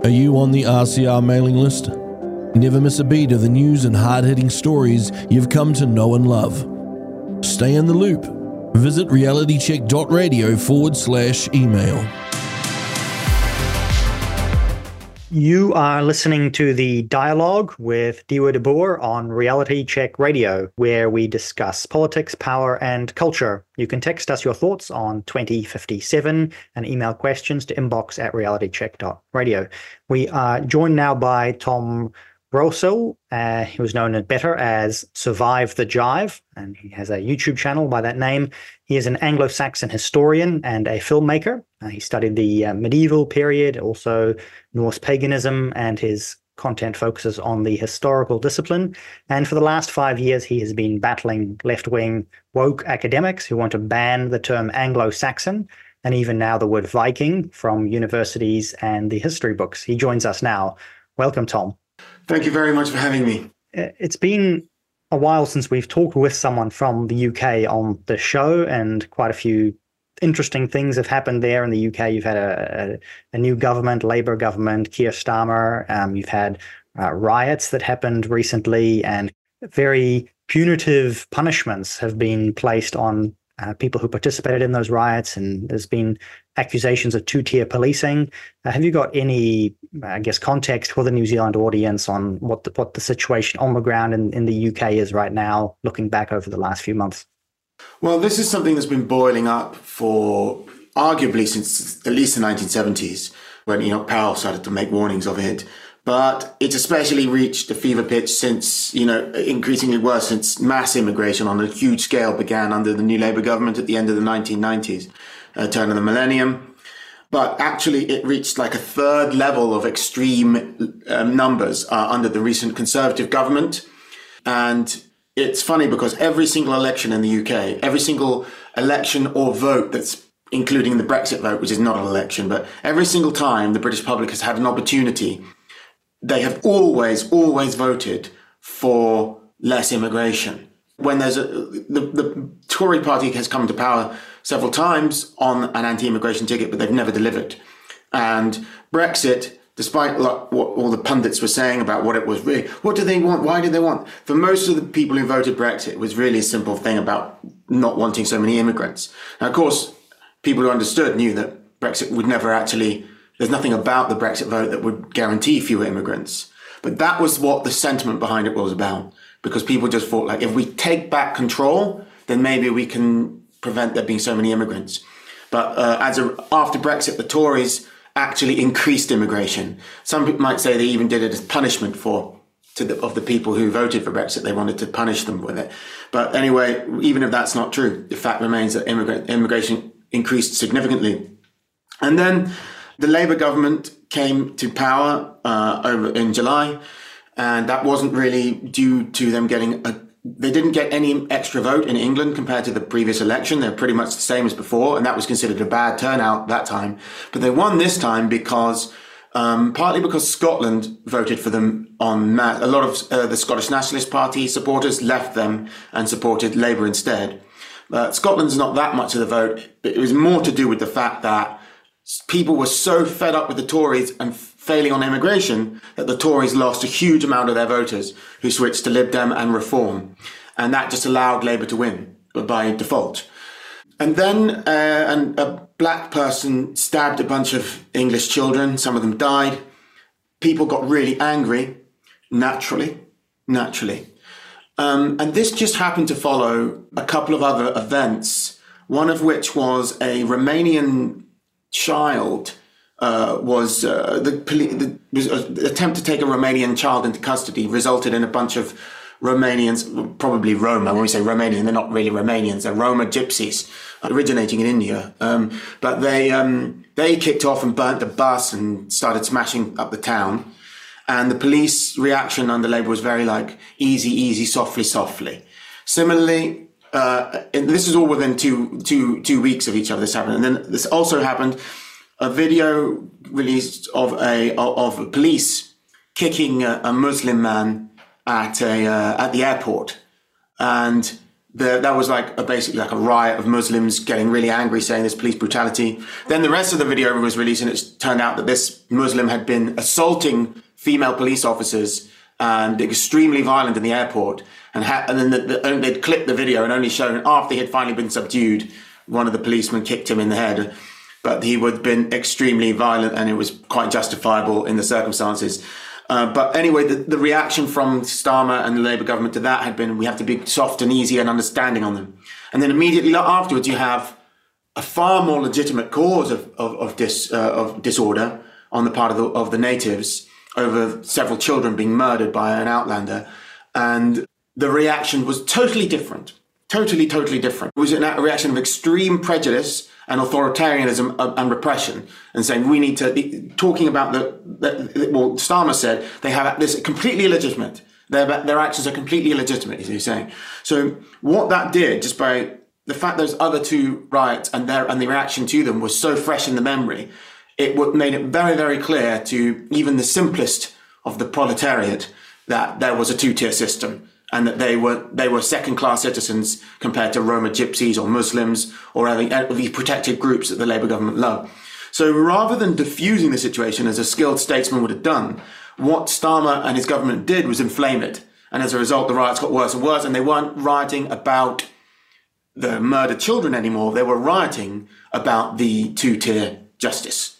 Are you on the RCR mailing list? Never miss a beat of the news and hard-hitting stories you've come to know and love. Stay in the loop. Visit realitycheck.radio/email. You are listening to the Dialogue with Diewer de Boer on Reality Check Radio, where we discuss politics, power, and culture. You can text us your thoughts on 2057 and email questions to inbox@realitycheck.radio. We are joined now by Tom Rosell, who is known better as Survive the Jive, and he has a YouTube channel by that name. He is an Anglo-Saxon historian and a filmmaker. He studied the medieval period, also Norse paganism, and his content focuses on the historical discipline. And for the last 5 years, he has been battling left-wing woke academics who want to ban the term Anglo-Saxon and even now the word Viking from universities and the history books. He joins us now. Welcome, Tom. Thank you very much for having me. It's been a while since we've talked with someone from the UK on the show, and quite a few interesting things have happened there in the UK. You've had a new government, Labour government, Keir Starmer. You've had riots that happened recently, and very punitive punishments have been placed on people who participated in those riots, and there's been accusations of two-tier policing. Have you got any, context for the New Zealand audience on what the situation on the ground in the UK is right now, looking back over the last few months? Well, this is something that's been boiling up for arguably since at least the 1970s, when Enoch Powell started to make warnings of it. But it's especially reached a fever pitch since, increasingly worse since mass immigration on a huge scale began under the new Labour government at the end of the 1990s, turn of the millennium. But actually it reached like a third level of extreme numbers under the recent Conservative government. And it's funny because every single election in the UK, every single election or vote that's including the Brexit vote, which is not an election, but every single time the British public has had an opportunity, they have always voted for less immigration. When there's the Tory party has come to power several times on an anti-immigration ticket, but they've never delivered. And Brexit, despite what all the pundits were saying about what it was really, what do they want? Why did they want? For most of the people who voted Brexit, it was really a simple thing about not wanting so many immigrants. Now, of course, people who understood knew that Brexit would never actually, there's nothing about the Brexit vote that would guarantee fewer immigrants. But that was what the sentiment behind it was about, because people just thought, like, if we take back control, then maybe we can prevent there being so many immigrants. But after Brexit, the Tories actually increased immigration. Some people might say they even did it as punishment of the people who voted for Brexit. They wanted to punish them with it. But anyway, even if that's not true, the fact remains that immigration increased significantly. And then the Labour government came to power over in July, and that wasn't really due to them they didn't get any extra vote in England compared to the previous election. They're pretty much the same as before, and that was considered a bad turnout that time. But they won this time because, partly because Scotland voted for them en masse. A lot of the Scottish Nationalist Party supporters left them and supported Labour instead. Scotland's not that much of the vote, but it was more to do with the fact that people were so fed up with the Tories and failing on immigration that the Tories lost a huge amount of their voters who switched to Lib Dem and Reform. And that just allowed Labour to win by default. And then a black person stabbed a bunch of English children. Some of them died. People got really angry, naturally. And this just happened to follow a couple of other events, one of which was a Romanian child was an attempt to take a Romanian child into custody resulted in a bunch of Romanians, probably Roma. When we say Romanian, they're not really Romanians. They're Roma gypsies originating in India. But they kicked off and burnt the bus and started smashing up the town. And the police reaction under Labour was very like easy, softly. Similarly, and this is all within two weeks of each other. This happened, and then this also happened. A video released of police kicking a Muslim man at the airport, and That was basically like a riot of Muslims getting really angry, saying there's police brutality. Then the rest of the video was released, and it turned out that this Muslim had been assaulting female police officers and extremely violent in the airport. And then they'd clipped the video and only shown after he had finally been subdued, one of the policemen kicked him in the head. But he would have been extremely violent, and it was quite justifiable in the circumstances. But anyway, the reaction from Starmer and the Labour government to that had been, we have to be soft and easy and understanding on them. And then immediately afterwards, you have a far more legitimate cause of disorder on the part of the natives over several children being murdered by an outlander. And the reaction was totally different. Totally different. It was a reaction of extreme prejudice and authoritarianism and repression, and saying we need to, talking about well, Starmer said they have this completely illegitimate. Their actions are completely illegitimate, as he's saying. So what that did, just by the fact those other two riots and the reaction to them was so fresh in the memory, it made it very, very clear to even the simplest of the proletariat that there was a two-tier system, and that they were second-class citizens compared to Roma gypsies or Muslims or these protected groups that the Labour government love. So rather than diffusing the situation as a skilled statesman would have done, what Starmer and his government did was inflame it. And as a result, the riots got worse and worse, and they weren't rioting about the murdered children anymore. They were rioting about the two-tier justice.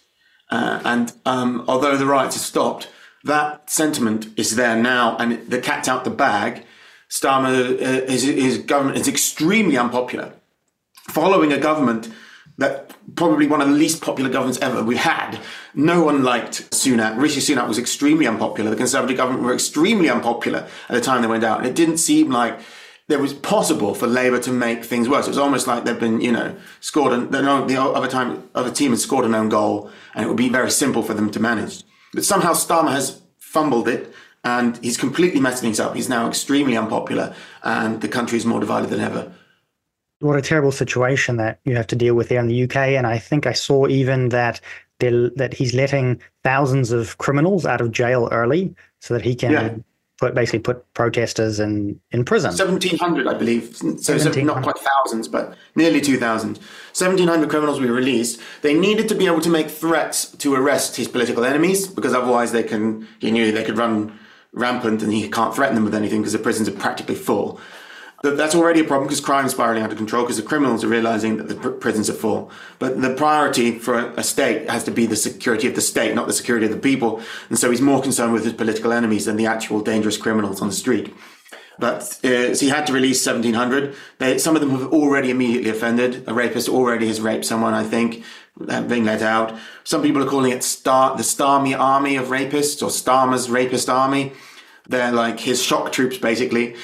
Although the riots have stopped, that sentiment is there now, and the cat's out the bag. Starmer, his government is extremely unpopular. Following a government that probably one of the least popular governments ever we had. No one liked Sunak. Rishi Sunak was extremely unpopular. The Conservative government were extremely unpopular at the time they went out. And it didn't seem like there was possible for Labour to make things worse. It was almost like they'd been, scored, the other team had scored an own goal, and it would be very simple for them to manage. But somehow Starmer has fumbled it, and he's completely messed things up. He's now extremely unpopular, and the country is more divided than ever. What a terrible situation that you have to deal with there in the UK. And I think I saw even that he's letting thousands of criminals out of jail early so that he can put protesters in prison. 1,700, I believe. So not quite thousands, but nearly 2,000. 1,700 criminals were released. They needed to be able to make threats to arrest his political enemies, because otherwise he knew they could run rampant and he can't threaten them with anything because the prisons are practically full. But that's already a problem because crime is spiraling out of control, because the criminals are realizing that the prisons are full. But the priority for a state has to be the security of the state, not the security of the people. And so he's more concerned with his political enemies than the actual dangerous criminals on the street. But so he had to release 1,700. Some of them have already immediately offended. A rapist already has raped someone, I think, being let out. Some people are calling it the Starmy army of rapists, or Starmer's rapist army. They're like his shock troops, basically.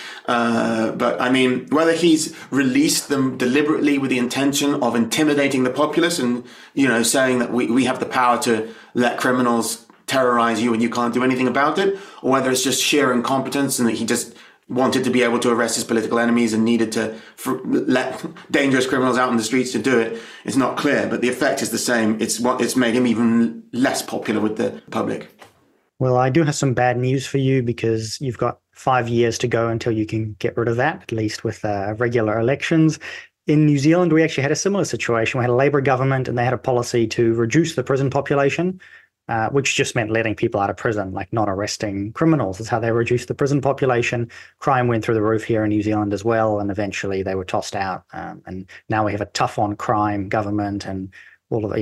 But I mean, whether he's released them deliberately with the intention of intimidating the populace and, saying that we have the power to let criminals terrorize you and you can't do anything about it, or whether it's just sheer incompetence and that he just wanted to be able to arrest his political enemies and needed to let dangerous criminals out in the streets to do it, it's not clear. But the effect is the same. It's made him even less popular with the public. Well, I do have some bad news for you, because you've got 5 years to go until you can get rid of that, at least with regular elections. In New Zealand, we actually had a similar situation. We had a Labour government, and they had a policy to reduce the prison population, which just meant letting people out of prison, like not arresting criminals. That's how they reduced the prison population. Crime went through the roof here in New Zealand as well, and eventually they were tossed out. And now we have a tough on crime government, and all of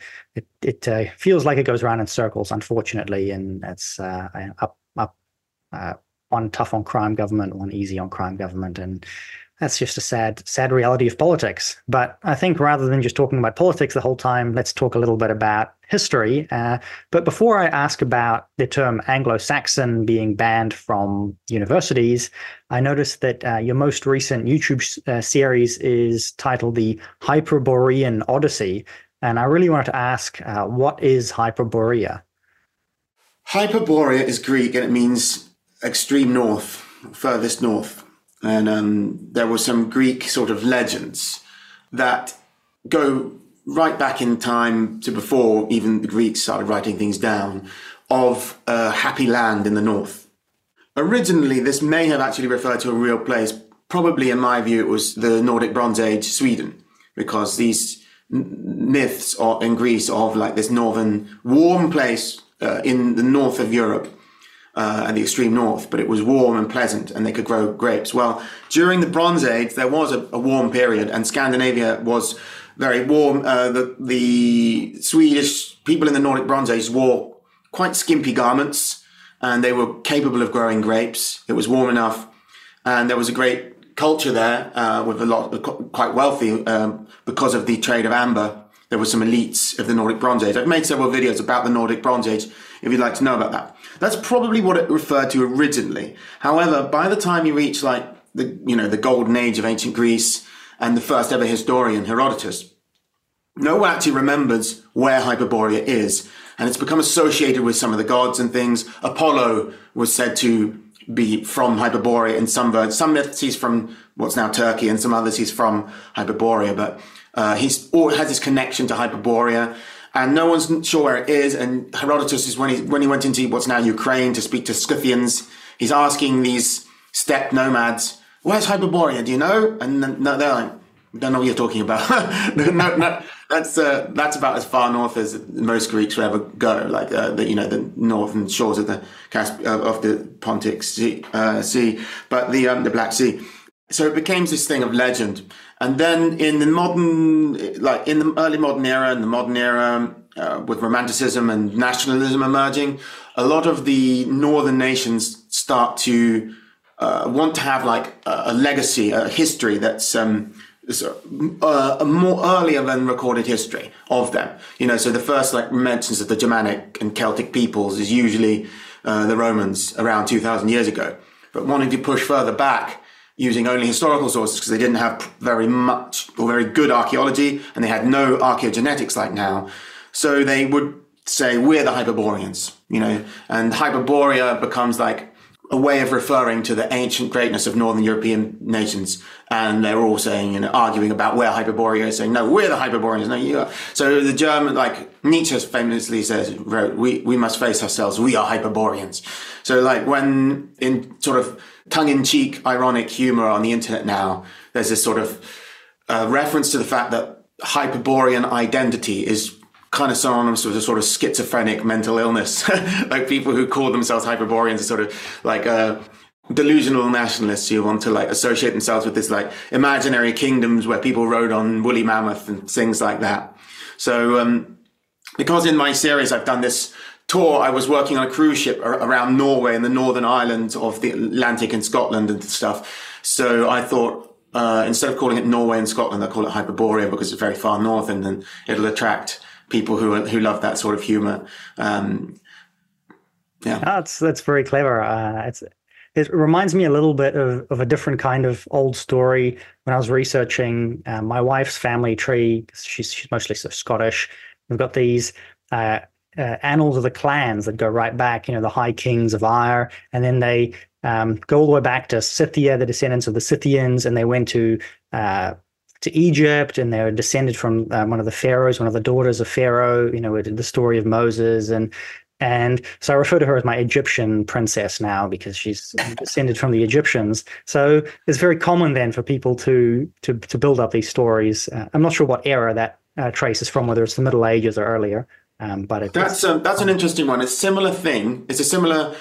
it feels like it goes around in circles, unfortunately, and it's one tough on crime government, one easy on crime government, and that's just a sad reality of politics. But I think rather than just talking about politics the whole time, let's talk a little bit about history. But before I ask about the term Anglo-Saxon being banned from universities, I noticed that your most recent YouTube series is titled The Hyperborean Odyssey. And I really wanted to ask, what is Hyperborea? Hyperborea is Greek, and it means extreme north, furthest north. And there were some Greek sort of legends that go right back in time to before even the Greeks started writing things down, of a happy land in the north. Originally, this may have actually referred to a real place, probably, in my view, it was the Nordic Bronze Age Sweden, because these myths in Greece of like this northern warm place in the north of Europe, and the extreme north, but it was warm and pleasant and they could grow grapes. Well, during the Bronze Age, there was a warm period, and Scandinavia was very warm. The Swedish people in the Nordic Bronze Age wore quite skimpy garments, and they were capable of growing grapes. It was warm enough, and there was a great culture there with a lot of quite wealthy because of the trade of amber. There were some elites of the Nordic Bronze Age. I've made several videos about the Nordic Bronze Age if you'd like to know about that. That's probably what it referred to originally. However, by the time you reach like the golden age of ancient Greece and the first ever historian, Herodotus, no one actually remembers where Hyperborea is. And it's become associated with some of the gods and things. Apollo was said to be from Hyperborea in some versions. Some myths he's from what's now Turkey, and some others he's from Hyperborea. But has this connection to Hyperborea, and no one's sure where it is. And Herodotus is when he went into what's now Ukraine to speak to Scythians, he's asking these steppe nomads, "Where's Hyperborea? Do you know?" And they're like, "Don't know what you're talking about." no, that's about as far north as most Greeks would ever go, like the northern shores of the Pontic Sea, but the Black Sea. So it became this thing of legend. And then in the early modern era and the modern era, with Romanticism and nationalism emerging, a lot of the northern nations start to want to have like a legacy, a history that's more earlier than recorded history of them. So the first like mentions of the Germanic and Celtic peoples is usually the Romans around 2,000 years ago. But wanting to push further back, using only historical sources because they didn't have very much or very good archaeology, and they had no archaeogenetics like now. So they would say, we're the Hyperboreans, and Hyperborea becomes like a way of referring to the ancient greatness of Northern European nations. And they're all saying, arguing about where Hyperborea is, saying, no, we're the Hyperboreans, no, you are. So the German, like Nietzsche famously wrote, we must face ourselves, we are Hyperboreans. So like when in sort of tongue-in-cheek, ironic humor on the internet now, there's this sort of reference to the fact that Hyperborean identity is kind of synonymous with a sort of schizophrenic mental illness. Like people who call themselves Hyperboreans are sort of like delusional nationalists who want to like associate themselves with this like imaginary kingdoms where people rode on woolly mammoth and things like that. So because in my series I've done this tour, I was working on a cruise ship around Norway and the northern islands of the Atlantic and Scotland and stuff. So I thought instead of calling it Norway and Scotland, I call it Hyperborea because it's very far north, and then it'll attract people who love that sort of humor. That's very clever. It reminds me a little bit of a different kind of old story. When I was researching my wife's family tree, she's mostly sort of Scottish. We've got these annals of the clans that go right back, the High Kings of Ayr, and then they go all the way back to Scythia, the descendants of the Scythians, and they went to Egypt, and they were descended from one of the pharaohs, one of the daughters of Pharaoh, the story of Moses. And so I refer to her as my Egyptian princess now because she's descended from the Egyptians. So it's very common then for people to build up these stories. I'm not sure what era that traces from, whether it's the Middle Ages or earlier. But that's an interesting one. It's a similar thing. It's a similar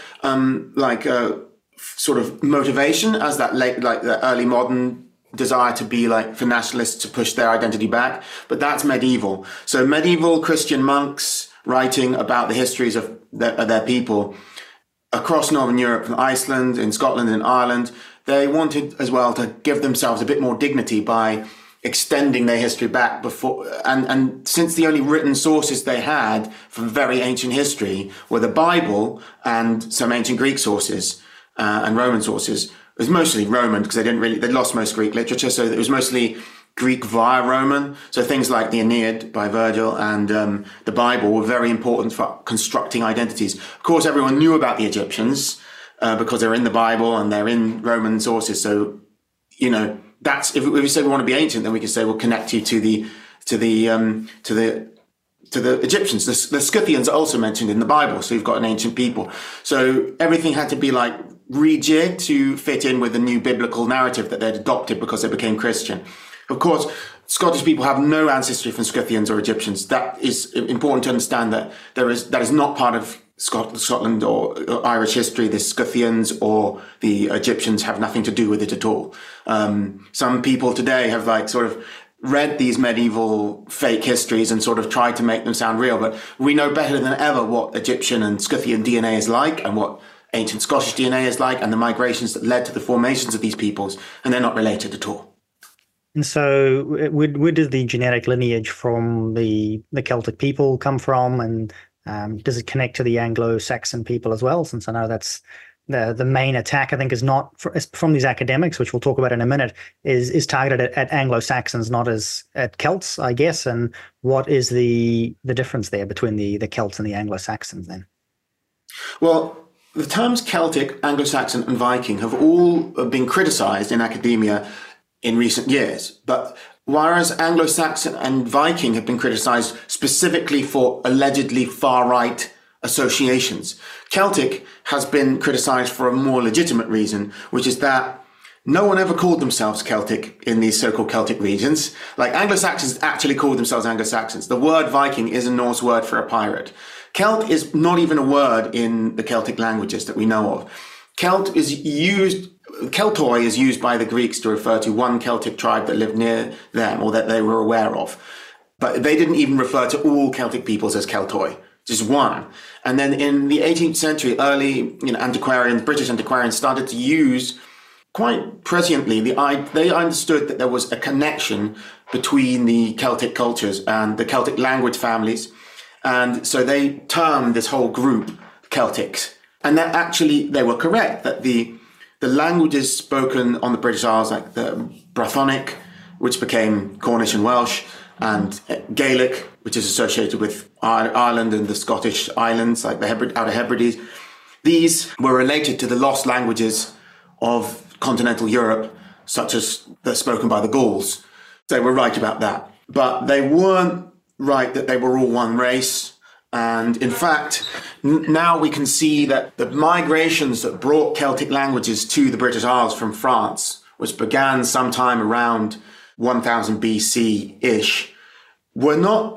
sort of motivation as that the early modern desire to be like for nationalists to push their identity back, but that's medieval. So medieval Christian monks writing about the histories of their people across Northern Europe, from Iceland, in Scotland, and Ireland, they wanted as well to give themselves a bit more dignity by extending their history back before, and since the only written sources they had from very ancient history were the Bible and some ancient Greek sources and Roman sources. It was mostly Roman because they'd lost most Greek literature, so it was mostly Greek via Roman. So things like the Aeneid by Virgil and the Bible were very important for constructing identities. Of course, everyone knew about the Egyptians because they're in the Bible and they're in Roman sources. So, that's if we say we want to be ancient, then we can say we'll connect you to the Egyptians. The Scythians are also mentioned in the Bible, so you've got an ancient people. So everything had to be like rejigged to fit in with the new biblical narrative that they'd adopted because they became Christian. Of course, Scottish people have no ancestry from Scythians or Egyptians. That is important to understand, that that is not part of Scotland or Irish history. The Scythians or the Egyptians have nothing to do with it at all. Some people today have sort of read these medieval fake histories and sort of tried to make them sound real, but we know better than ever what Egyptian and Scythian DNA is like and what ancient Scottish DNA is like and the migrations that led to the formations of these peoples, and they're not related at all. And so where does the genetic lineage from the Celtic people come from, and does it connect to the Anglo-Saxon people as well? Since I know that's the main attack, I think, is not from these academics, which we'll talk about in a minute, is targeted at Anglo-Saxons, not as at Celts, I guess. And what is the difference there between the Celts and the Anglo-Saxons then? Well, the terms Celtic, Anglo-Saxon, and Viking have all been criticized in academia in recent years. But whereas Anglo-Saxon and Viking have been criticized specifically for allegedly far-right associations, Celtic has been criticized for a more legitimate reason, which is that no one ever called themselves Celtic in these so-called Celtic regions. Like, Anglo-Saxons actually called themselves Anglo-Saxons. The word Viking is a Norse word for a pirate. Celt is not even a word in the Celtic languages that we know of. Keltoi is used by the Greeks to refer to one Celtic tribe that lived near them or that they were aware of. But they didn't even refer to all Celtic peoples as Keltoi, just one. And then in the 18th century, early antiquarians, British antiquarians, started to use quite presciently, they understood that there was a connection between the Celtic cultures and the Celtic language families. And so they termed this whole group Celtics. And that actually, they were correct, that the languages spoken on the British Isles, like the Brythonic, which became Cornish and Welsh, and Gaelic, which is associated with Ireland and the Scottish islands, like the Outer Hebrides, these were related to the lost languages of continental Europe, such as they're spoken by the Gauls. They were right about that. But they weren't right that they were all one race. And in fact, now we can see that the migrations that brought Celtic languages to the British Isles from France, which began sometime around 1000 BC-ish, were not,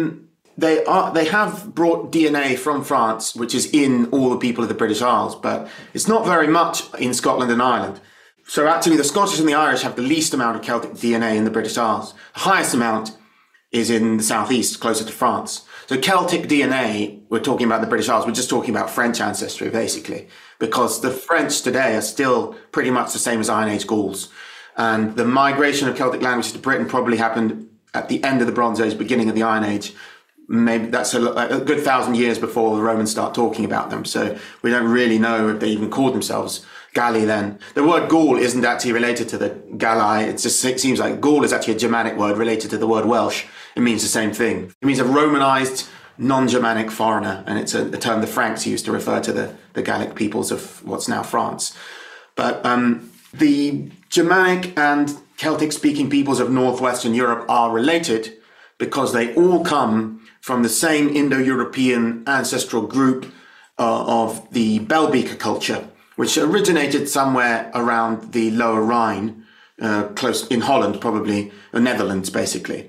they have brought DNA from France, which is in all the people of the British Isles, but it's not very much in Scotland and Ireland. So actually the Scottish and the Irish have the least amount of Celtic DNA in the British Isles. The highest amount is in the southeast, closer to France. So Celtic DNA, we're talking about the British Isles, we're just talking about French ancestry, basically, because the French today are still pretty much the same as Iron Age Gauls. And the migration of Celtic languages to Britain probably happened at the end of the Bronze Age, beginning of the Iron Age. Maybe that's a good 1,000 years before the Romans start talking about them. So we don't really know if they even called themselves Galli then. The word Gaul isn't actually related to the Galli. It seems like Gaul is actually a Germanic word related to the word Welsh. It means the same thing. It means a Romanized, non-Germanic foreigner. And it's a term the Franks used to refer to the Gallic peoples of what's now France. But the Germanic and Celtic-speaking peoples of northwestern Europe are related because they all come from the same Indo-European ancestral group of the Belbeker culture, which originated somewhere around the Lower Rhine, close in Holland, probably, the Netherlands, basically.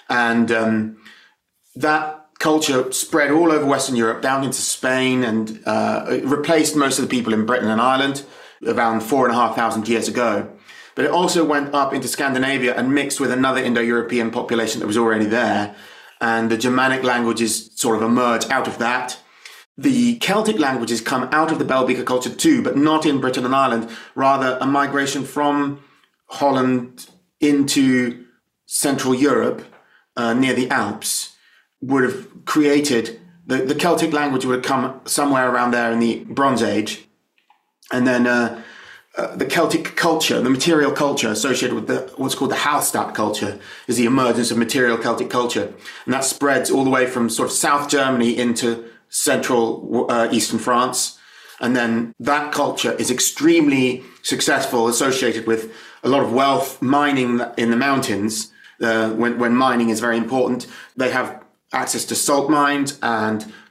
And that culture spread all over Western Europe, down into Spain, and replaced most of the people in Britain and Ireland around 4,500 years ago. But it also went up into Scandinavia and mixed with another Indo-European population that was already there. And the Germanic languages sort of emerged out of that. The Celtic languages come out of the Belbeker culture too, but not in Britain and Ireland, rather a migration from Holland into Central Europe, near the Alps, would have created, the Celtic language would have come somewhere around there in the Bronze Age. And then the Celtic culture, the material culture associated with what's called the Hallstatt culture, is the emergence of material Celtic culture. And that spreads all the way from sort of South Germany into central eastern France. And then that culture is extremely successful, associated with a lot of wealth, mining in the mountains. When mining is very important, they have access to salt mines and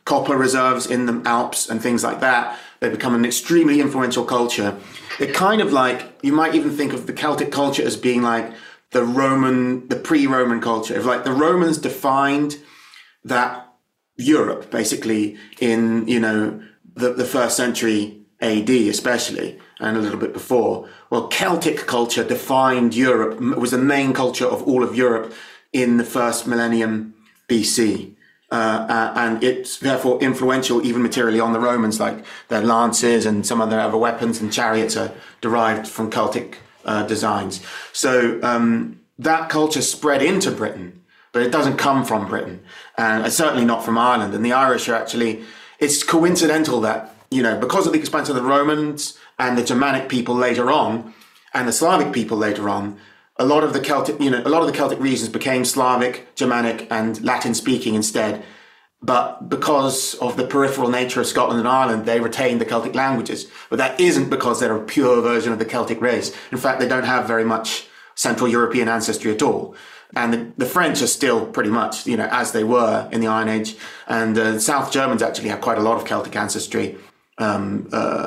copper reserves in the Alps and things like that. They become an extremely influential culture. It kind of like, you might even think of the Celtic culture as being like the pre-Roman culture. If like the Romans defined that Europe basically in, the first century AD especially, and a little bit before. Well, Celtic culture defined Europe, was the main culture of all of Europe in the first millennium BC. And it's therefore influential even materially on the Romans, like their lances and some of their other weapons and chariots are derived from Celtic designs. So that culture spread into Britain, but it doesn't come from Britain, and it's certainly not from Ireland. And the Irish are actually, it's coincidental that, because of the expansion of the Romans and the Germanic people later on, and the Slavic people later on, a lot of the Celtic regions became Slavic, Germanic, and Latin speaking instead. But because of the peripheral nature of Scotland and Ireland, they retained the Celtic languages. But that isn't because they're a pure version of the Celtic race. In fact, they don't have very much Central European ancestry at all. And the French are still pretty much, as they were in the Iron Age. And South Germans actually have quite a lot of Celtic ancestry. And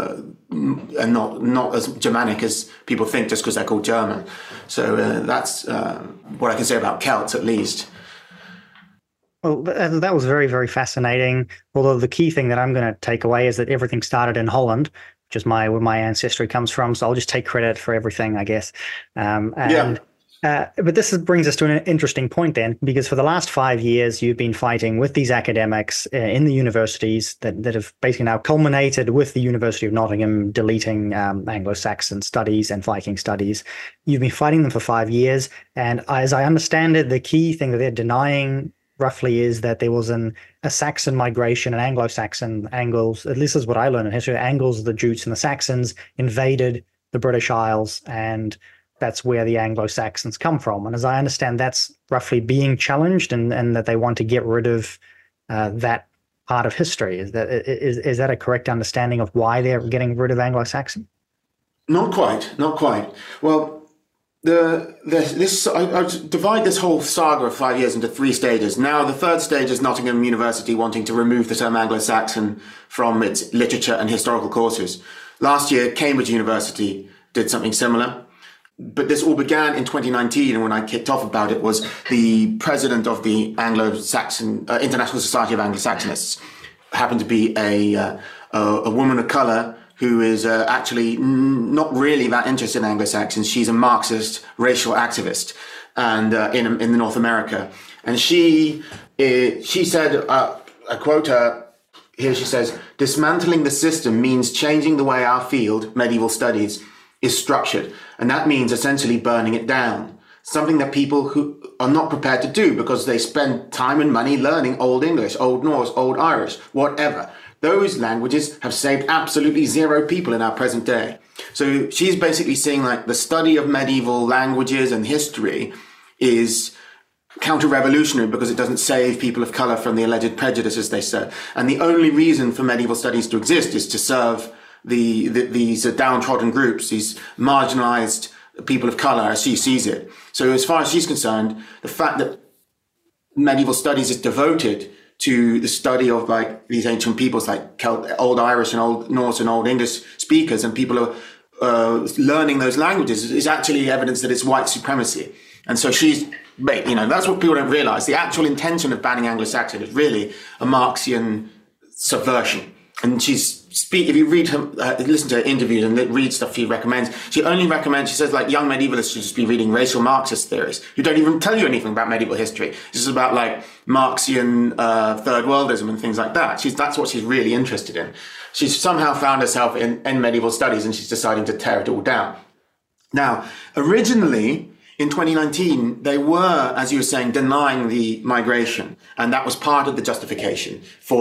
not as Germanic as people think just because they're called German. So that's what I can say about Celts, at least. Well, that was very, very fascinating. Although the key thing that I'm going to take away is that everything started in Holland, which is where my ancestry comes from. So I'll just take credit for everything, I guess. But this brings us to an interesting point then, because for the last 5 years, you've been fighting with these academics in the universities that have basically now culminated with the University of Nottingham deleting Anglo-Saxon studies and Viking studies. You've been fighting them for 5 years. And as I understand it, the key thing that they're denying roughly is that there was a Saxon migration, an Anglo-Saxon. Angles, at least is what I learned in history, Angles, the Jutes and the Saxons invaded the British Isles, and that's where the Anglo-Saxons come from. And as I understand, that's roughly being challenged, and that they want to get rid of that part of history. Is that a correct understanding of why they're getting rid of Anglo-Saxon? Not quite. Well, I divide this whole saga of 5 years into 3 stages. Now, the third stage is Nottingham University wanting to remove the term Anglo-Saxon from its literature and historical courses. Last year, Cambridge University did something similar. But this all began in 2019, and when I kicked off about it was the president of the Anglo-Saxon International Society of Anglo-Saxonists happened to be a woman of color who is actually not really that interested in Anglo-Saxons. She's a Marxist racial activist, and in North America. And she said, I quote her. Here she says, "Dismantling the system means changing the way our field, medieval studies, is structured. And that means essentially burning it down. Something that people who are not prepared to do because they spend time and money learning Old English, Old Norse, Old Irish, whatever. Those languages have saved absolutely 0 people in our present day." So she's basically saying like the study of medieval languages and history is counter-revolutionary because it doesn't save people of color from the alleged prejudices they said. And the only reason for medieval studies to exist is to serve these downtrodden groups, these marginalized people of color, as she sees it. So as far as she's concerned, the fact that medieval studies is devoted to the study of like these ancient peoples, like Old Irish and Old Norse and Old English speakers, and people are learning those languages, is actually evidence that it's white supremacy. And so that's what people don't realize. The actual intention of banning Anglo-Saxon is really a Marxian subversion. And if you read her, listen to her interviews and read stuff she recommends, she says like young medievalists should just be reading racial Marxist theories who don't even tell you anything about medieval history. This is about like Marxian third worldism and things like that. That's what she's really interested in. She's somehow found herself in medieval studies, and she's deciding to tear it all down. Now, originally, in 2019, they were, as you were saying, denying the migration. And that was part of the justification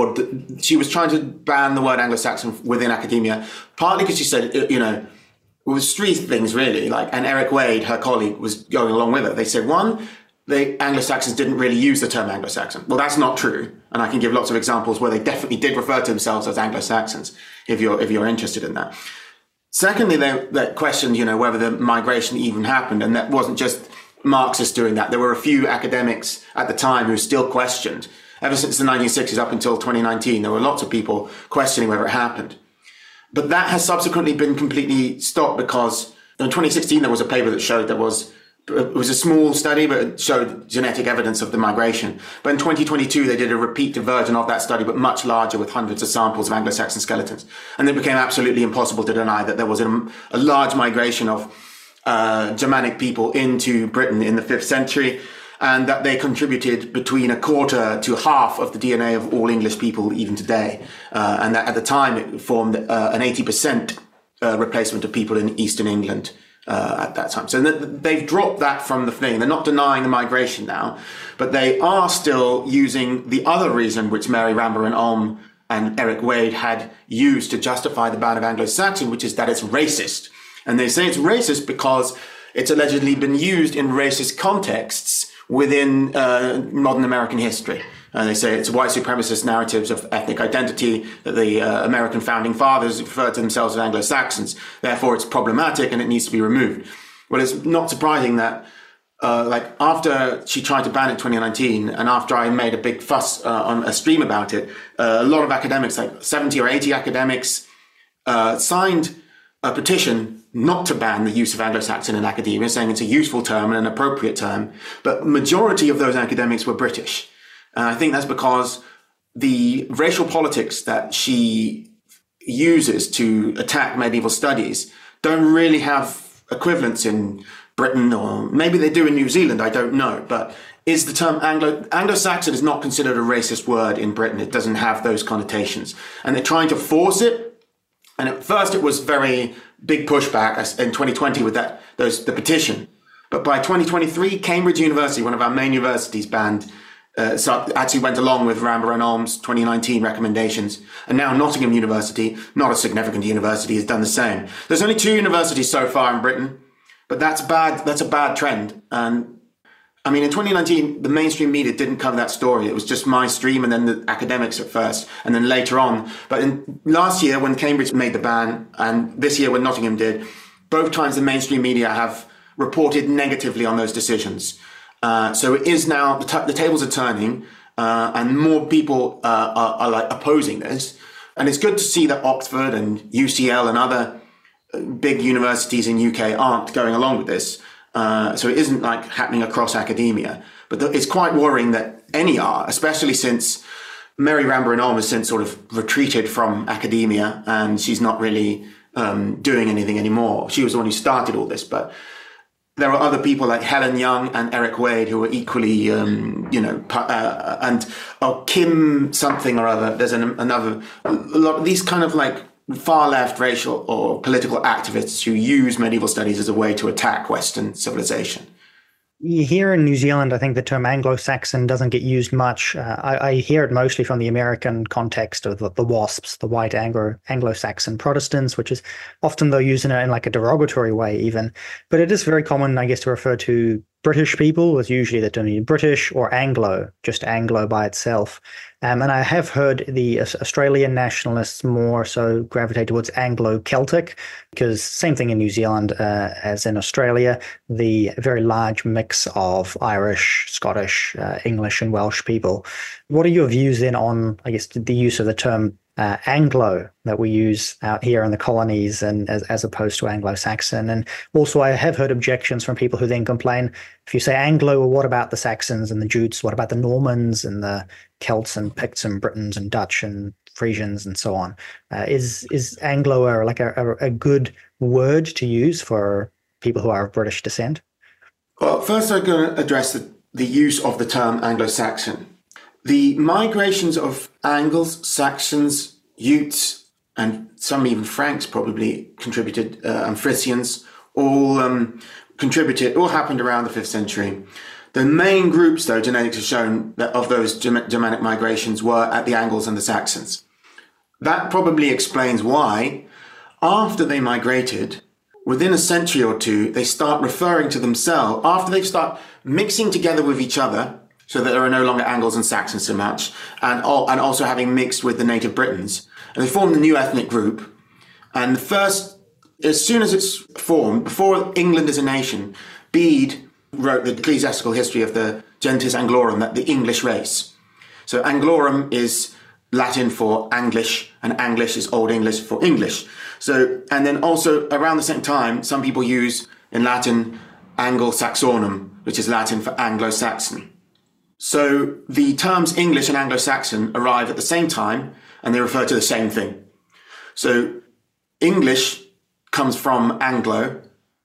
she was trying to ban the word Anglo-Saxon within academia, partly because she said, it was 3 things really, and Eric Wade, her colleague, was going along with it. They said, one, the Anglo-Saxons didn't really use the term Anglo-Saxon. Well, that's not true. And I can give lots of examples where they definitely did refer to themselves as Anglo-Saxons, if you're interested in that. Secondly, they questioned, whether the migration even happened, and that wasn't just Marxists doing that. There were a few academics at the time who still questioned. ever since the 1960s up until 2019. There were lots of people questioning whether it happened. But that has subsequently been completely stopped because in 2016 there was a paper that showed it was a small study, but it showed genetic evidence of the migration. But in 2022, they did a repeat version of that study, but much larger with hundreds of samples of Anglo-Saxon skeletons. And it became absolutely impossible to deny that there was a large migration of Germanic people into Britain in the 5th century, and that they contributed between a quarter to half of the DNA of all English people even today. And that at the time it formed an 80% replacement of people in Eastern England. At that time. So they've dropped that from the thing. They're not denying the migration now, but they are still using the other reason which Mary Rambourn Ulm and Eric Wade had used to justify the ban of Anglo-Saxon, which is that it's racist. And they say it's racist because it's allegedly been used in racist contexts within modern American history. And they say it's white supremacist narratives of ethnic identity that the American founding fathers referred to themselves as Anglo-Saxons. Therefore, it's problematic and it needs to be removed. Well, it's not surprising that, after she tried to ban it in 2019, and after I made a big fuss on a stream about it, a lot of academics, like 70 or 80 academics, signed a petition not to ban the use of Anglo-Saxon in academia, saying it's a useful term and an appropriate term. But majority of those academics were British. And I think that's because the racial politics that she uses to attack medieval studies don't really have equivalents in Britain, or maybe they do in New Zealand, I don't know. But is the term Anglo-Saxon is not considered a racist word in Britain. It doesn't have those connotations. And they're trying to force it. And at first it was very big pushback in 2020 with the petition. But by 2023, Cambridge University, one of our main universities, banned so actually went along with Rambourn Ulm's 2019 recommendations. And now Nottingham University, not a significant university, has done the same. There's only 2 universities so far in Britain, but that's bad. That's a bad trend. And I mean, in 2019, the mainstream media didn't cover that story. It was just my stream and then the academics at first, and then later on. But last year, when Cambridge made the ban, and this year when Nottingham did, both times the mainstream media have reported negatively on those decisions. So it is now, the tables are turning, and more people are like opposing this. And it's good to see that Oxford and UCL and other big universities in UK aren't going along with this. So it isn't like happening across academia. But it's quite worrying that any are, especially since Mary Rambourn Ulm has since sort of retreated from academia and she's not really doing anything anymore. She was the one who started all this, but there are other people like Helen Young and Eric Wade who are equally, Kim something or other. There's a lot of these kind of like far left racial or political activists who use medieval studies as a way to attack Western civilization. Here in New Zealand, I think the term Anglo-Saxon doesn't get used much. I hear it mostly from the American context of the WASPs, the white Anglo-Saxon Protestants, which is often though used in like a derogatory way even. But it is very common, I guess, to refer to British people with usually the term British or Anglo, just Anglo by itself. And I have heard the Australian nationalists more so gravitate towards Anglo-Celtic, because same thing in New Zealand as in Australia, the very large mix of Irish, Scottish, English and Welsh people. What are your views then on, I guess, the use of the term Anglo that we use out here in the colonies and as opposed to Anglo-Saxon? And also I have heard objections from people who then complain, if you say Anglo, well, what about the Saxons and the Jutes? What about the Normans and the Celts and Picts and Britons and Dutch and Frisians and so on? Is Anglo a good word to use for people who are of British descent? Well, first I'm going to address the use of the term Anglo-Saxon. The migrations of Angles, Saxons, Utes, and some even Franks probably contributed, and Frisians, all happened around the 5th century. The main groups, though, genetics have shown that of those Germanic migrations were at the Angles and the Saxons. That probably explains why, after they migrated, within a century or two, they start referring to themselves, after they start mixing together with each other, so that there are no longer Angles and Saxons so much, and also having mixed with the native Britons. And they formed a new ethnic group. And first, as soon as it's formed, before England is a nation, Bede wrote the ecclesiastical history of the Gentes Anglorum, the English race. So Anglorum is Latin for Anglish, and Anglish is Old English for English. So, and then also around the same time, some people use in Latin Anglo-Saxonum, which is Latin for Anglo-Saxon. So the terms English and Anglo-Saxon arrive at the same time, and they refer to the same thing. So English comes from Anglo,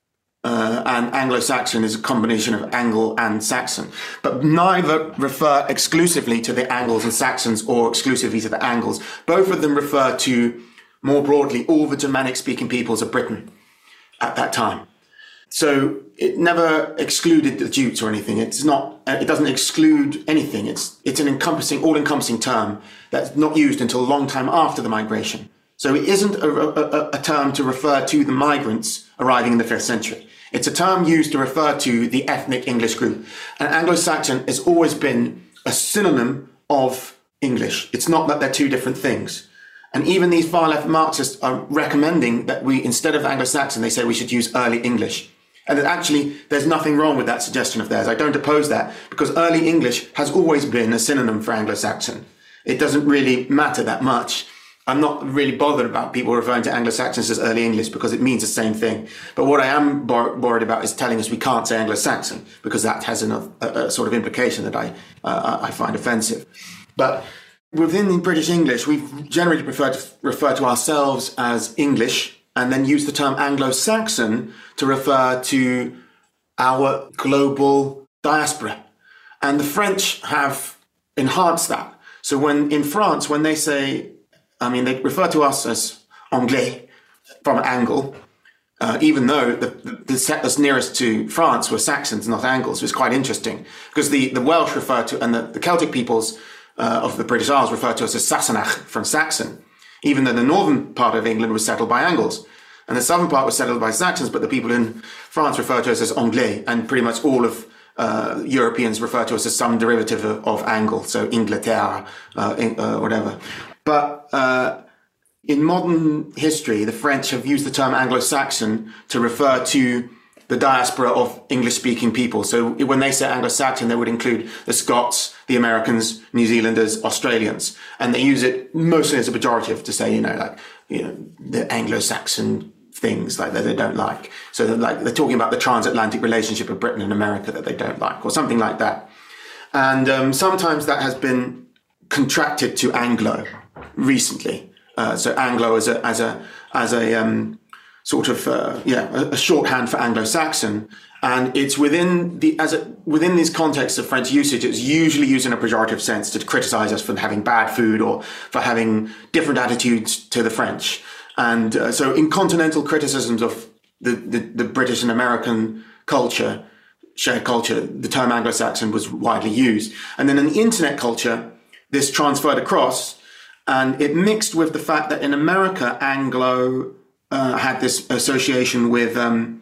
and Anglo-Saxon is a combination of Angle and Saxon. But neither refer exclusively to the Angles and Saxons or exclusively to the Angles. Both of them refer to, more broadly, all the Germanic-speaking peoples of Britain at that time. So it never excluded the Jutes or anything. It doesn't exclude anything. It's an all-encompassing term that's not used until a long time after the migration. So it isn't a term to refer to the migrants arriving in the 5th century. It's a term used to refer to the ethnic English group. And Anglo-Saxon has always been a synonym of English. It's not that they're two different things. And even these far-left Marxists are recommending that we, instead of Anglo-Saxon, they say we should use early English. And that actually, there's nothing wrong with that suggestion of theirs. I don't oppose that, because early English has always been a synonym for Anglo-Saxon. It doesn't really matter that much. I'm not really bothered about people referring to Anglo-Saxons as early English because it means the same thing. But what I am worried about is telling us we can't say Anglo-Saxon, because that has a sort of implication that I find offensive. But within British English, we've generally preferred to refer to ourselves as English and then use the term Anglo-Saxon to refer to our global diaspora. And the French have enhanced that. So in France, when they say, they refer to us as Anglais from Angle, even though the settlers nearest to France were Saxons, not Angles. It was quite interesting because the Welsh refer to, and the Celtic peoples of the British Isles refer to us as Sassenach from Saxon, even though the northern part of England was settled by Angles. And the southern part was settled by Saxons, but the people in France refer to us as Anglais, and pretty much all of Europeans refer to us as some derivative of Angle, so Inglaterra, whatever. But in modern history, the French have used the term Anglo-Saxon to refer to the diaspora of English-speaking people. So when they say Anglo-Saxon, they would include the Scots, the Americans, New Zealanders, Australians. And they use it mostly as a pejorative to say, the Anglo-Saxon things like that they don't like. So they're talking about the transatlantic relationship of Britain and America that they don't like, or something like that. And sometimes that has been contracted to Anglo recently. So Anglo as a shorthand for Anglo-Saxon, and it's within these contexts of French usage, it's usually used in a pejorative sense to criticize us for having bad food or for having different attitudes to the French. And so in continental criticisms of the British and American culture, shared culture, the term Anglo-Saxon was widely used. And then in the internet culture, this transferred across, and it mixed with the fact that in America, Anglo had this association with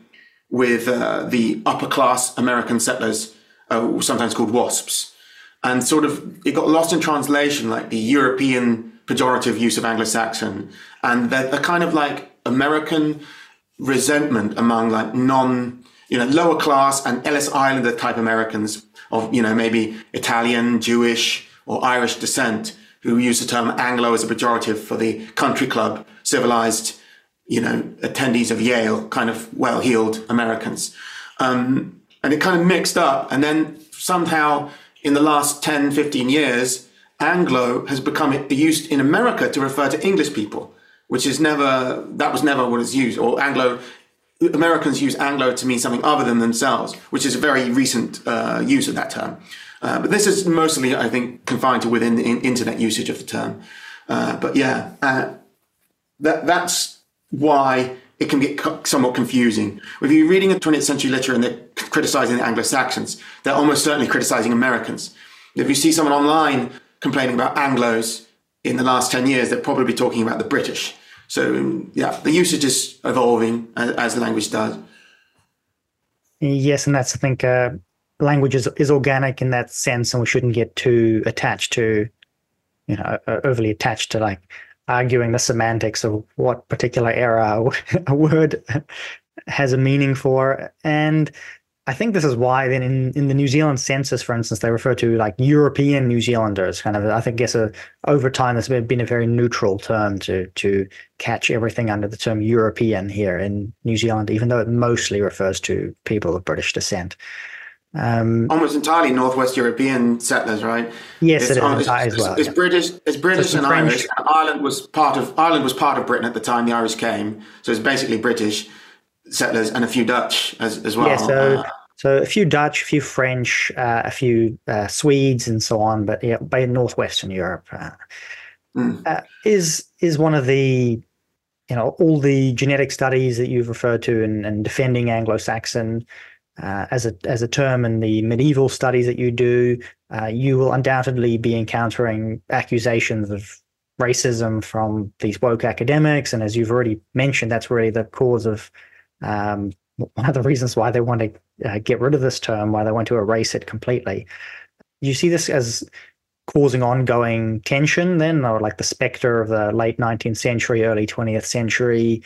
the upper class American settlers, sometimes called WASPs. And sort of it got lost in translation, like the European pejorative use of Anglo-Saxon, and a kind of like American resentment among like lower class and Ellis Islander type Americans of, maybe Italian, Jewish or Irish descent, who use the term Anglo as a pejorative for the country club, civilized, attendees of Yale, kind of well-heeled Americans. And it kind of mixed up. And then somehow in the last 10, 15 years, Anglo has become used in America to refer to English people, that was never what it's used. Or Americans use Anglo to mean something other than themselves, which is a very recent use of that term. But this is mostly, I think, confined to within the internet usage of the term. That's why it can get somewhat confusing. If you're reading a 20th century literature and they're criticizing the Anglo-Saxons, they're almost certainly criticizing Americans. If you see someone online complaining about Anglos in the last 10 years, they're probably talking about the British. So, the usage is evolving as the language does. Yes, and that's, I think, language is organic in that sense, and we shouldn't get too attached to, overly attached to like arguing the semantics of what particular era a word has a meaning for. And I think this is why then in the New Zealand census, for instance, they refer to like European New Zealanders. Kind of, I think, over time, there's been a very neutral term to catch everything under the term European here in New Zealand, even though it mostly refers to people of British descent. Almost entirely Northwest European settlers, right? Yes, it is as well. It's British. It's British and French. Irish. And Ireland was part of Britain at the time the Irish came. So it's basically British settlers and a few Dutch as well. Yeah, so a few Dutch, a few French, a few Swedes, and so on. But yeah, by Northwestern Europe is one of the, all the genetic studies that you've referred to and defending Anglo-Saxon as a term in the medieval studies that you do. You will undoubtedly be encountering accusations of racism from these woke academics, and as you've already mentioned, that's really the cause of one of the reasons why they want to get rid of this term, why they want to erase it completely. Do you see this as causing ongoing tension then, or like the specter of the late 19th century, early 20th century,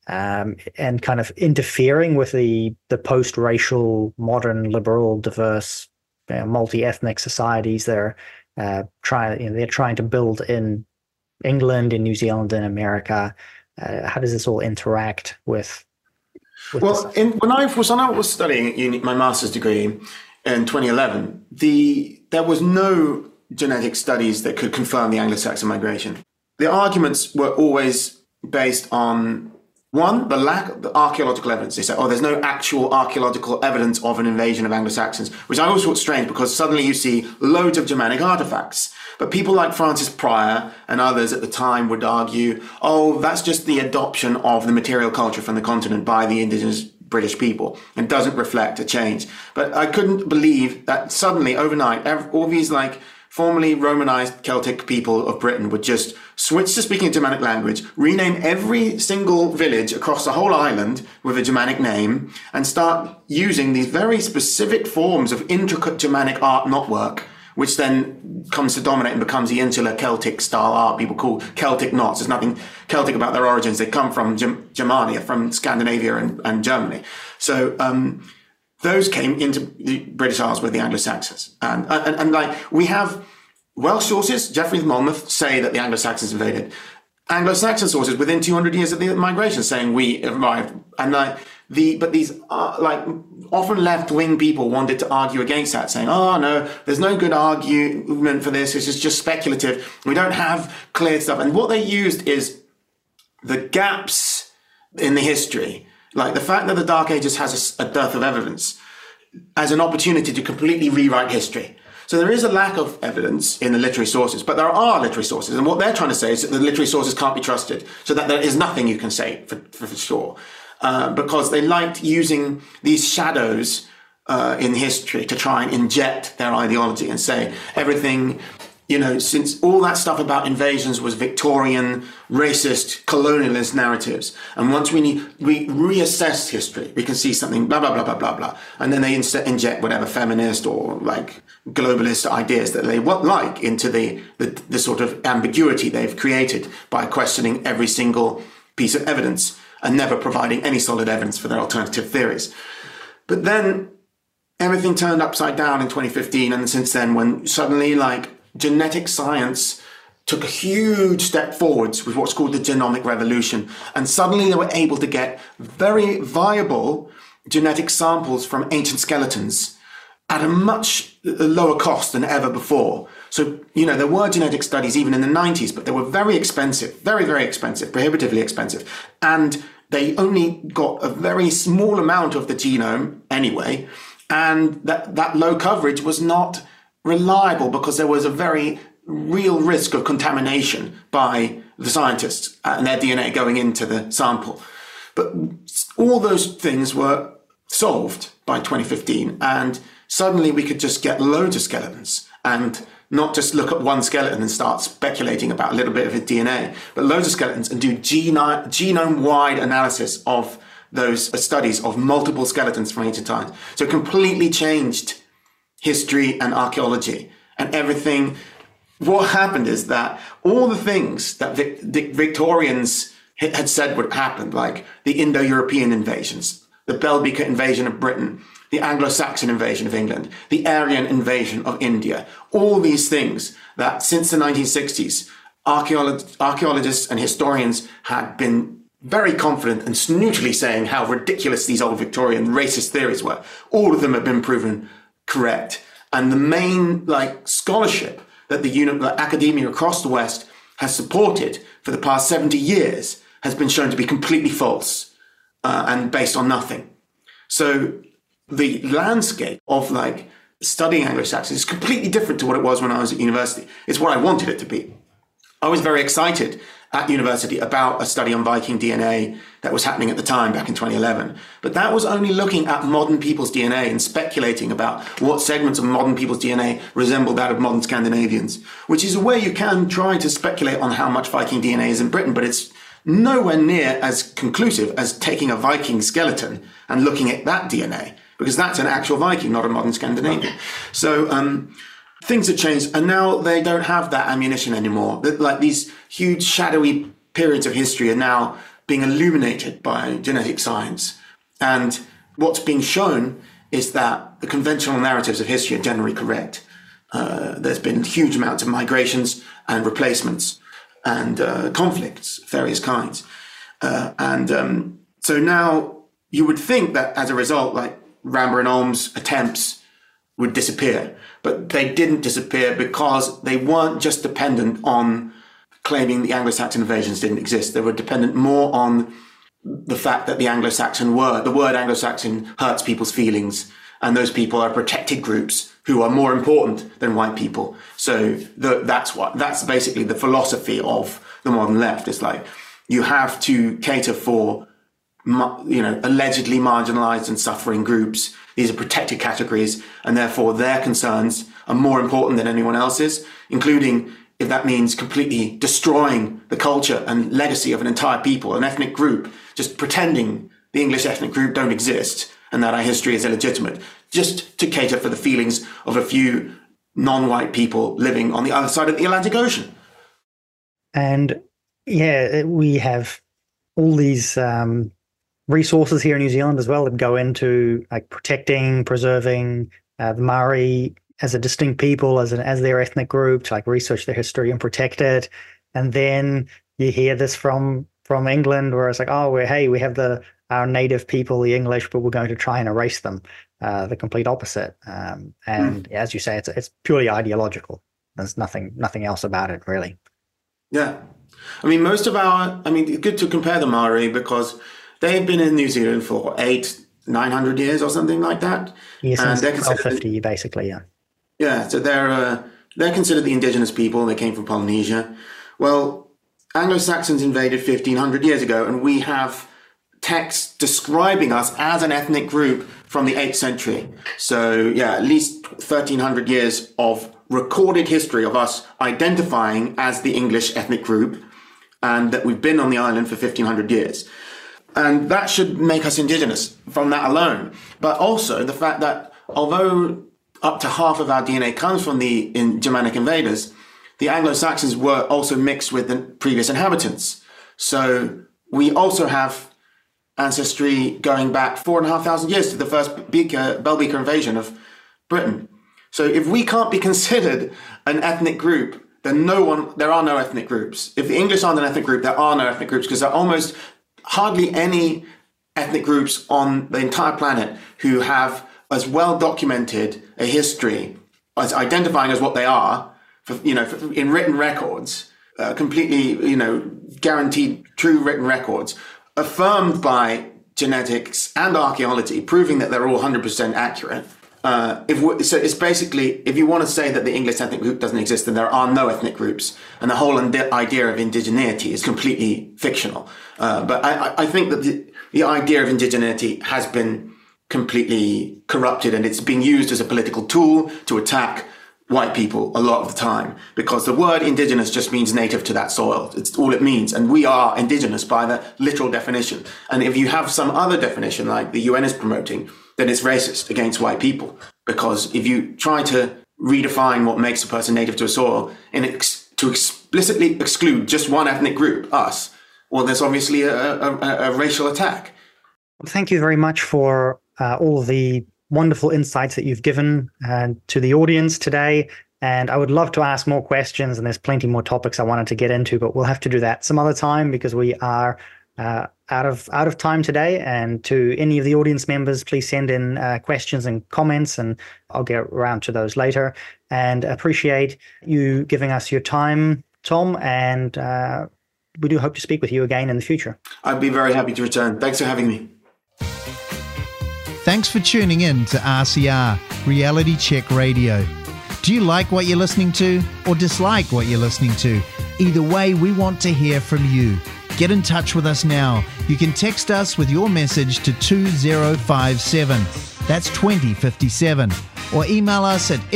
and kind of interfering with the post-racial, modern, liberal, diverse, multi-ethnic societies they're trying to build in England, in New Zealand, in America? How does this all interact with well, when I was studying at uni, my master's degree in 2011, there was no genetic studies that could confirm the Anglo-Saxon migration. The arguments were always based on, one, the lack of the archaeological evidence. They said, there's no actual archaeological evidence of an invasion of Anglo-Saxons, which I always thought strange because suddenly you see loads of Germanic artifacts. But people like Francis Pryor and others at the time would argue, that's just the adoption of the material culture from the continent by the indigenous British people and doesn't reflect a change. But I couldn't believe that suddenly, overnight, all these like formerly Romanized Celtic people of Britain would just switch to speaking a Germanic language, rename every single village across the whole island with a Germanic name, and start using these very specific forms of intricate Germanic art knotwork, which then comes to dominate and becomes the insular Celtic style art people call Celtic knots. There's nothing Celtic about their origins. They come from Germania, from Scandinavia and Germany. So those came into the British Isles with the Anglo-Saxons. And like we have Welsh sources, Geoffrey of Monmouth, say that the Anglo-Saxons invaded. Anglo-Saxon sources within 200 years of the migration saying we arrived. And but these often left-wing people wanted to argue against that, saying, no, there's no good argument for this. This is just speculative. We don't have clear stuff. And what they used is the gaps in the history, like the fact that the Dark Ages has a dearth of evidence, as an opportunity to completely rewrite history. So there is a lack of evidence in the literary sources, but there are literary sources. And what they're trying to say is that the literary sources can't be trusted, so that there is nothing you can say for sure. Because they liked using these shadows in history to try and inject their ideology and say everything, since all that stuff about invasions was Victorian, racist, colonialist narratives. And once we reassess history, we can see something blah, blah, blah, blah, blah, blah. And then they inject whatever feminist or like globalist ideas that they like into the sort of ambiguity they've created by questioning every single piece of evidence and never providing any solid evidence for their alternative theories. But then everything turned upside down in 2015. And since then, when suddenly genetic science took a huge step forwards with what's called the genomic revolution. And suddenly they were able to get very viable genetic samples from ancient skeletons at a much lower cost than ever before. So, there were genetic studies even in the 90s, but they were very expensive, very, very expensive, prohibitively expensive. And they only got a very small amount of the genome anyway. And that low coverage was not reliable because there was a very real risk of contamination by the scientists and their DNA going into the sample. But all those things were solved by 2015, and suddenly we could just get loads of skeletons and not just look at one skeleton and start speculating about a little bit of its DNA, but loads of skeletons and do genome-wide analysis of those studies of multiple skeletons from ancient times. So it completely changed history and archaeology and everything. What happened is that all the things that the Victorians had said would happen, like the Indo-European invasions, the Belbeker invasion of Britain, the Anglo-Saxon invasion of England, the Aryan invasion of India, all these things that since the 1960s, archaeologists and historians had been very confident and snootily saying how ridiculous these old Victorian racist theories were. All of them have been proven correct. And the main scholarship that the academia across the West has supported for the past 70 years has been shown to be completely false and based on nothing. So the landscape of studying Anglo-Saxons is completely different to what it was when I was at university. It's what I wanted it to be. I was very excited at university about a study on Viking DNA that was happening at the time back in 2011. But that was only looking at modern people's DNA and speculating about what segments of modern people's DNA resemble that of modern Scandinavians, which is a way you can try to speculate on how much Viking DNA is in Britain, but it's nowhere near as conclusive as taking a Viking skeleton and looking at that DNA, because that's an actual Viking, not a modern Scandinavian. So things have changed, and now they don't have that ammunition anymore. These huge shadowy periods of history are now being illuminated by genetic science. And what's being shown is that the conventional narratives of history are generally correct. There's been huge amounts of migrations and replacements and conflicts of various kinds. So now you would think that as a result, Ramber and Olms' attempts would disappear. But they didn't disappear because they weren't just dependent on claiming the Anglo-Saxon invasions didn't exist. They were dependent more on the fact that the word Anglo-Saxon hurts people's feelings, and those people are protected groups who are more important than white people. So that's basically the philosophy of the modern left. It's you have to cater for allegedly marginalized and suffering groups. These are protected categories, and therefore their concerns are more important than anyone else's, including if that means completely destroying the culture and legacy of an entire people, an ethnic group, just pretending the English ethnic group don't exist and that our history is illegitimate, just to cater for the feelings of a few non-white people living on the other side of the Atlantic Ocean. And we have all these resources here in New Zealand as well that go into protecting, preserving the Maori as a distinct people, as their ethnic group, to research their history and protect it. And then you hear this from England, where it's we have our native people, the English, but we're going to try and erase them. The complete opposite. As you say, it's purely ideological. There's nothing else about it, really. Yeah. Good to compare the Maori because they've been in New Zealand for 800-900 years or something like that. Yeah, since 1250, basically, yeah. Yeah, so they're considered the indigenous people. They came from Polynesia. Well, Anglo-Saxons invaded 1500 years ago, and we have texts describing us as an ethnic group from the 8th century. So, at least 1300 years of recorded history of us identifying as the English ethnic group, and that we've been on the island for 1500 years. And that should make us indigenous from that alone. But also the fact that although up to half of our DNA comes from the Germanic invaders, the Anglo-Saxons were also mixed with the previous inhabitants. So we also have ancestry going back 4,500 years to the first Belbeker invasion of Britain. So if we can't be considered an ethnic group, then there are no ethnic groups. If the English aren't an ethnic group, there are no ethnic groups, because there are almost hardly any ethnic groups on the entire planet who have as well documented a history as identifying as what they are, in written records, completely, guaranteed true written records, affirmed by genetics and archaeology, proving that they're all 100% accurate. So it's basically, if you want to say that the English ethnic group doesn't exist, then there are no ethnic groups, and the whole idea of indigeneity is completely fictional. But I think that the idea of indigeneity has been completely corrupted, and it's being used as a political tool to attack white people a lot of the time, because the word indigenous just means native to that soil. It's all it means. And we are indigenous by the literal definition. And if you have some other definition like the UN is promoting, then it's racist against white people. Because if you try to redefine what makes a person native to a soil and to explicitly exclude just one ethnic group, us, well, there's obviously a racial attack. Thank you very much for all of the wonderful insights that you've given to the audience today. And I would love to ask more questions, and there's plenty more topics I wanted to get into, but we'll have to do that some other time because we are out of time today. And to any of the audience members, please send in questions and comments, and I'll get around to those later. And appreciate you giving us your time, Tom, and we do hope to speak with you again in the future. I'd be very happy to return. Thanks for having me. Thanks for tuning in to RCR, Reality Check Radio. Do you like what you're listening to or dislike what you're listening to? Either way, we want to hear from you. Get in touch with us now. You can text us with your message to 2057. That's 2057. Or email us at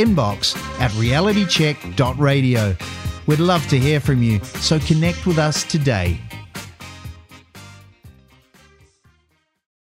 inbox@realitycheck.radio. We'd love to hear from you, so connect with us today.